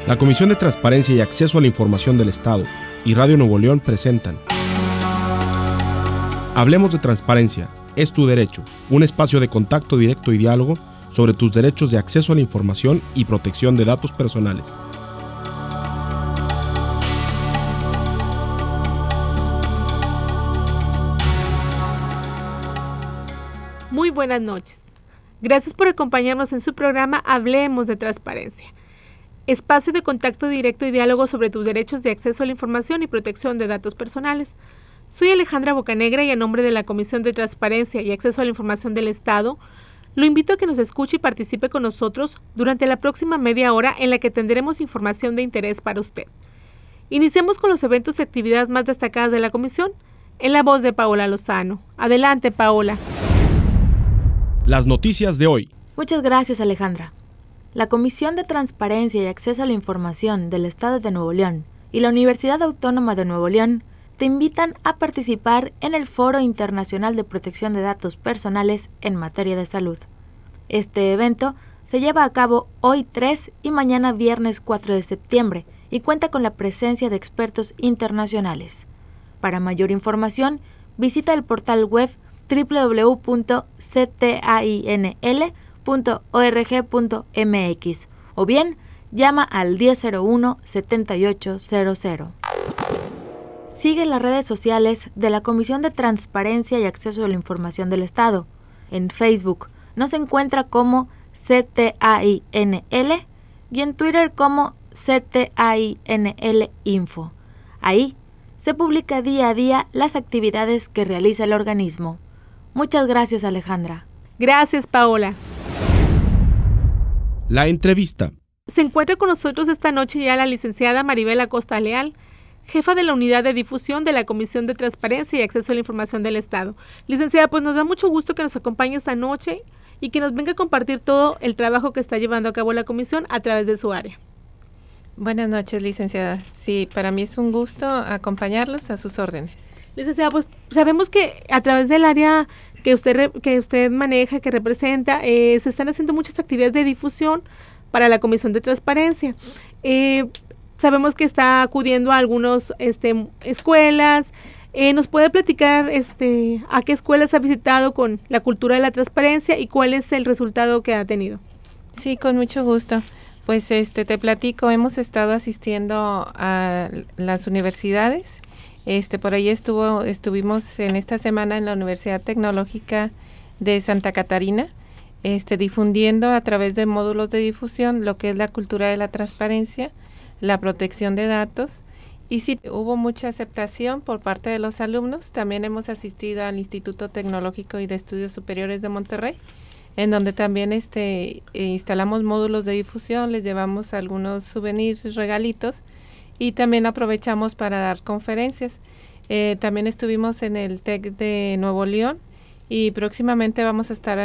La Comisión de Transparencia y Acceso a la Información del Estado y Radio Nuevo León presentan Hablemos de Transparencia, es tu derecho, un espacio de contacto directo y diálogo sobre tus derechos de acceso a la información y protección de datos personales. Muy buenas noches. Gracias por acompañarnos en su programa Hablemos de Transparencia, espacio de contacto directo y diálogo sobre tus derechos de acceso a la información y protección de datos personales. Soy Alejandra Bocanegra y en nombre de la Comisión de Transparencia y Acceso a la Información del Estado, lo invito a que nos escuche y participe con nosotros durante la próxima media hora en la que tendremos información de interés para usted. Iniciamos con los eventos y actividades más destacadas de la Comisión, en la voz de Paola Lozano. Adelante, Paola. Las noticias de hoy. Muchas gracias, Alejandra. La Comisión de Transparencia y Acceso a la Información del Estado de Nuevo León y la Universidad Autónoma de Nuevo León te invitan a participar en el Foro Internacional de Protección de Datos Personales en materia de salud. Este evento se lleva a cabo hoy 3 y mañana viernes 4 de septiembre y cuenta con la presencia de expertos internacionales. Para mayor información, visita el portal web www.ctainl.org.mx o bien llama al 1001-7800. Sigue las redes sociales de la Comisión de Transparencia y Acceso a la Información del Estado. En Facebook nos encuentra como CTAINL y en Twitter como CTAINL Info. Ahí se publica día a día las actividades que realiza el organismo. Muchas gracias, Alejandra. Gracias, Paola. La entrevista. Se encuentra con nosotros esta noche ya la licenciada Maribel Acosta Leal, jefa de la Unidad de Difusión de la Comisión de Transparencia y Acceso a la Información del Estado. Licenciada, pues nos da mucho gusto que nos acompañe esta noche y que nos venga a compartir todo el trabajo que está llevando a cabo la Comisión a través de su área. Buenas noches, licenciada. Sí, para mí es un gusto acompañarlos a sus órdenes. Licenciada, pues sabemos que a través del área que usted maneja, que representa, se están haciendo muchas actividades de difusión para la Comisión de Transparencia. Sabemos que está acudiendo a algunas escuelas. ¿Nos puede platicar a qué escuelas ha visitado con la cultura de la transparencia y cuál es el resultado que ha tenido? Sí, con mucho gusto. Pues te platico, hemos estado asistiendo a las universidades. Por ahí estuvimos en esta semana en la Universidad Tecnológica de Santa Catarina, difundiendo a través de módulos de difusión lo que es la cultura de la transparencia, la protección de datos, y sí, hubo mucha aceptación por parte de los alumnos. También hemos asistido al Instituto Tecnológico y de Estudios Superiores de Monterrey, en donde también instalamos módulos de difusión, les llevamos algunos souvenirs, regalitos, y también aprovechamos para dar conferencias. También estuvimos en el TEC de Nuevo León y próximamente vamos a estar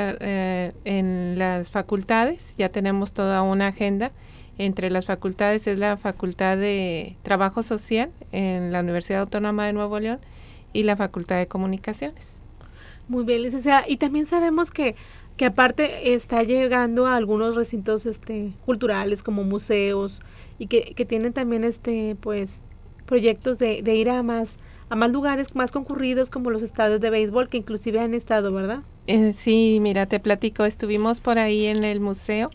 en las facultades. Ya tenemos toda una agenda. Entre las facultades es la Facultad de Trabajo Social en la Universidad Autónoma de Nuevo León y la Facultad de Comunicaciones. Muy bien, licenciada. Y también sabemos que aparte está llegando a algunos recintos culturales como museos y que tienen también pues proyectos de ir a más lugares más concurridos como los estadios de béisbol que inclusive han estado, ¿verdad? Sí, mira, te platico, estuvimos por ahí en el Museo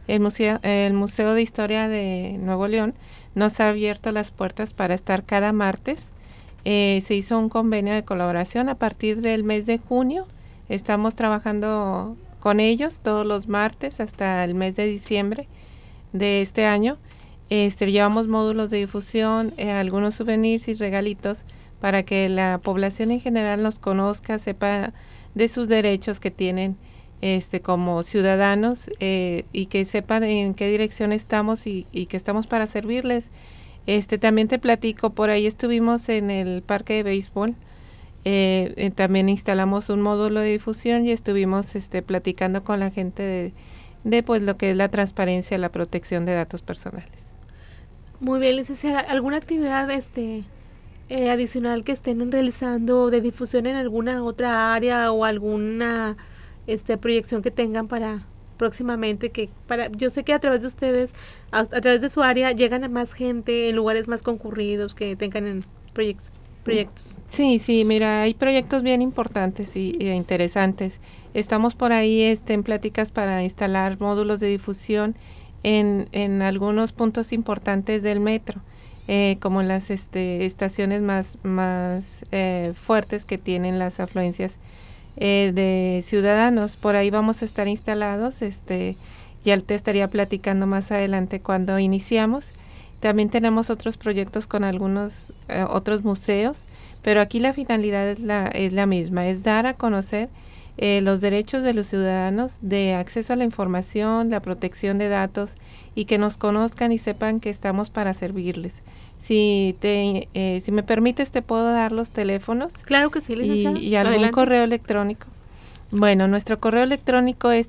de Historia de Nuevo León. Nos ha abierto las puertas para estar cada martes. Se hizo un convenio de colaboración a partir del mes de junio. Estamos trabajando con ellos todos los martes hasta el mes de diciembre de este año. Llevamos módulos de difusión, algunos souvenirs y regalitos para que la población en general nos conozca, sepa de sus derechos que tienen como ciudadanos y que sepan en qué dirección estamos y que estamos para servirles. También te platico, por ahí estuvimos en el parque de béisbol. También instalamos un módulo de difusión y estuvimos platicando con la gente de pues lo que es la transparencia, la protección de datos personales. Muy bien, licenciada. ¿Alguna actividad adicional que estén realizando de difusión en alguna otra área o alguna proyección que tengan para próximamente, yo sé que a través de ustedes, a través de su área, llegan a más gente en lugares más concurridos que tengan en proyectos? Sí, mira, hay proyectos bien importantes y interesantes. Estamos por ahí en pláticas para instalar módulos de difusión en algunos puntos importantes del metro, como en las estaciones más fuertes que tienen las afluencias de ciudadanos. Por ahí vamos a estar instalados, ya te estaría platicando más adelante cuando iniciamos. También tenemos otros proyectos con algunos otros museos, pero aquí la finalidad es la misma, es dar a conocer los derechos de los ciudadanos de acceso a la información, la protección de datos y que nos conozcan y sepan que estamos para servirles. Si me permites, te puedo dar los teléfonos. Claro que sí, licenciada. Y algún Adelante. Correo electrónico. Bueno, nuestro correo electrónico es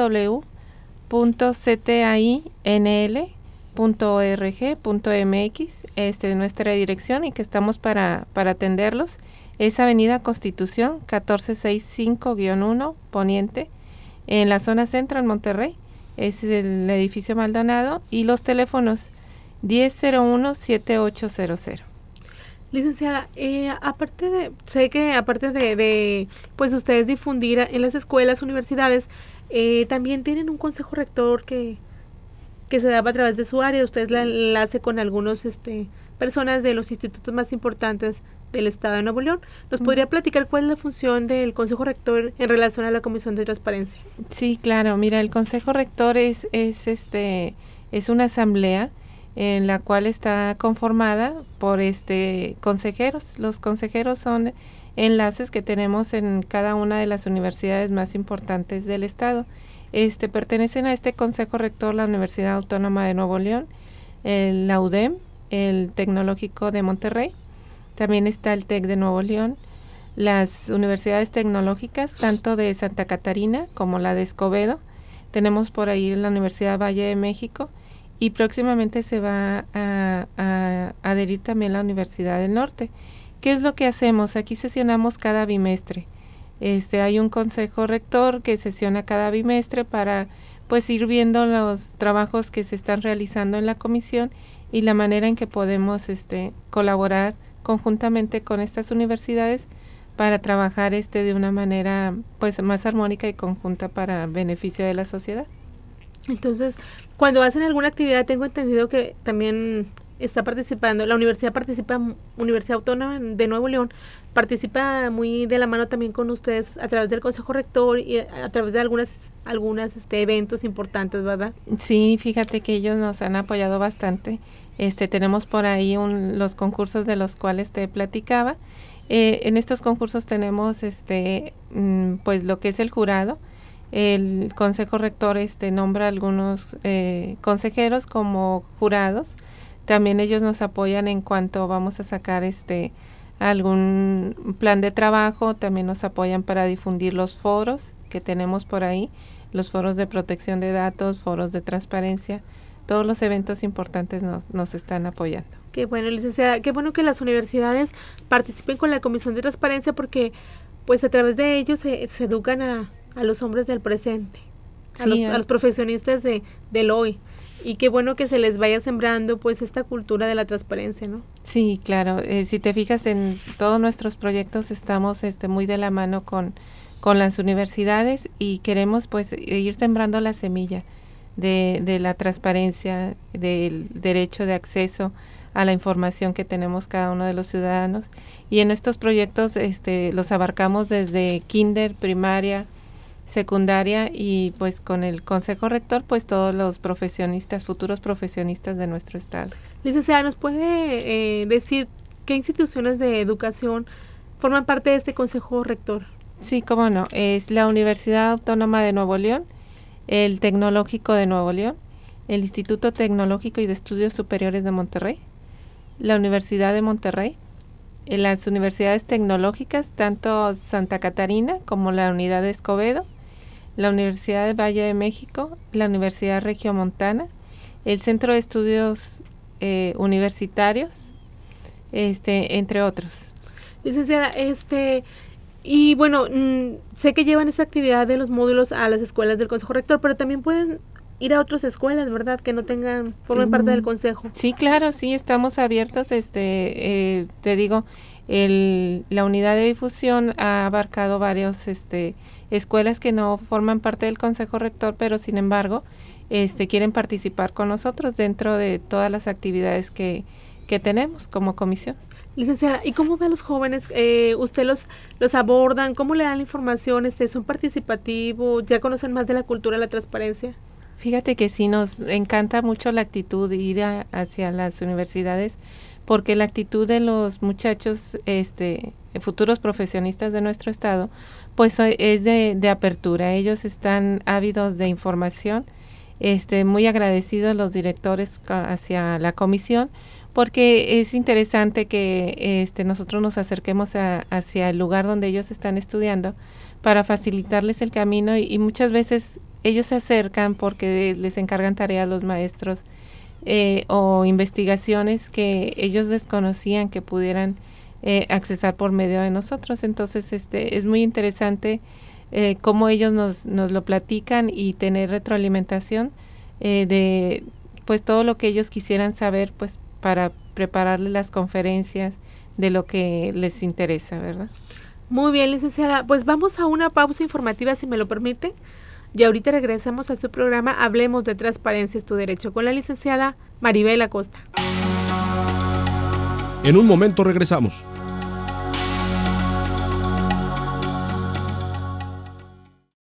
www.ctinl.org.mx, nuestra dirección, y que estamos para atenderlos. Es Avenida Constitución 1465-1, Poniente, en la zona centro, en Monterrey. Es el edificio Maldonado, y los teléfonos 1001-7800. Licenciada, sé que aparte de pues ustedes difundir en las escuelas, universidades, también tienen un consejo rector que se da a través de su área. Ustedes la enlace con algunos personas de los institutos más importantes del Estado de Nuevo León. ¿Nos podría platicar cuál es la función del Consejo Rector en relación a la Comisión de Transparencia? Sí, claro. Mira, el Consejo Rector es una asamblea en la cual está conformada por consejeros. Los consejeros son enlaces que tenemos en cada una de las universidades más importantes del Estado. Pertenecen a este Consejo Rector la Universidad Autónoma de Nuevo León, la UDEM, el Tecnológico de Monterrey, también está el TEC de Nuevo León, las universidades tecnológicas, tanto de Santa Catarina como la de Escobedo. Tenemos por ahí la Universidad Valle de México, y próximamente se va a adherir también la Universidad del Norte. ¿Qué es lo que hacemos? Aquí sesionamos cada bimestre. Hay un consejo rector que sesiona cada bimestre para pues ir viendo los trabajos que se están realizando en la comisión y la manera en que podemos colaborar conjuntamente con estas universidades para trabajar de una manera pues más armónica y conjunta para beneficio de la sociedad. Entonces, cuando hacen alguna actividad, tengo entendido que también está participando, la Universidad Autónoma de Nuevo León participa muy de la mano también con ustedes a través del Consejo Rector y a través de algunas eventos importantes, ¿verdad? Sí, fíjate que ellos nos han apoyado bastante. Tenemos por ahí los concursos de los cuales te platicaba. En estos concursos tenemos pues lo que es el jurado. El Consejo Rector nombra algunos consejeros como jurados. También ellos nos apoyan en cuanto vamos a sacar algún plan de trabajo. También nos apoyan para difundir los foros que tenemos por ahí, los foros de protección de datos, foros de transparencia. Todos los eventos importantes nos están apoyando. Qué bueno, licenciada. Qué bueno que las universidades participen con la Comisión de Transparencia, porque pues a través de ellos se educan a los hombres del presente, sí, a los profesionistas del hoy. Y qué bueno que se les vaya sembrando pues esta cultura de la transparencia, ¿no? Sí, claro. Si te fijas, en todos nuestros proyectos estamos muy de la mano con las universidades, y queremos pues ir sembrando la semilla de la transparencia, del derecho de acceso a la información que tenemos cada uno de los ciudadanos. Y en estos proyectos los abarcamos desde kinder, primaria, secundaria, y pues con el Consejo Rector pues todos los profesionistas, futuros profesionistas de nuestro estado. Licenciada, ¿nos puede decir qué instituciones de educación forman parte de este Consejo Rector? Sí, cómo no. Es la Universidad Autónoma de Nuevo León, el Tecnológico de Nuevo León, el Instituto Tecnológico y de Estudios Superiores de Monterrey, la Universidad de Monterrey, las universidades tecnológicas, tanto Santa Catarina como la Unidad de Escobedo, la Universidad de Valle de México, la Universidad Regiomontana, el Centro de Estudios Universitarios, entre otros. Licenciada, Y bueno, sé que llevan esa actividad de los módulos a las escuelas del Consejo Rector, pero también pueden ir a otras escuelas, ¿verdad? Que no formen parte del Consejo. Sí, claro, sí, estamos abiertos. Te digo, la unidad de difusión ha abarcado varios escuelas que no forman parte del Consejo Rector, pero sin embargo quieren participar con nosotros dentro de todas las actividades que tenemos como comisión. Licenciada, ¿y cómo ve a los jóvenes? ¿Usted los abordan? ¿Cómo le dan la información? ¿Son participativos? ¿Ya conocen más de la cultura de la transparencia? Fíjate que sí, nos encanta mucho la actitud de ir hacia las universidades, porque la actitud de los muchachos, futuros profesionistas de nuestro estado, pues es de apertura. Ellos están ávidos de información, muy agradecidos los directores hacia la comisión, porque es interesante que nosotros nos acerquemos hacia el lugar donde ellos están estudiando para facilitarles el camino y muchas veces ellos se acercan porque les encargan tareas los maestros o investigaciones que ellos desconocían que pudieran accesar por medio de nosotros. Entonces es muy interesante cómo ellos nos lo platican y tener retroalimentación de pues todo lo que ellos quisieran saber, pues para prepararles las conferencias de lo que les interesa, ¿verdad? Muy bien, licenciada. Pues vamos a una pausa informativa, si me lo permite. Y ahorita regresamos a su programa Hablemos de Transparencia es tu Derecho con la licenciada Maribel Acosta. En un momento regresamos.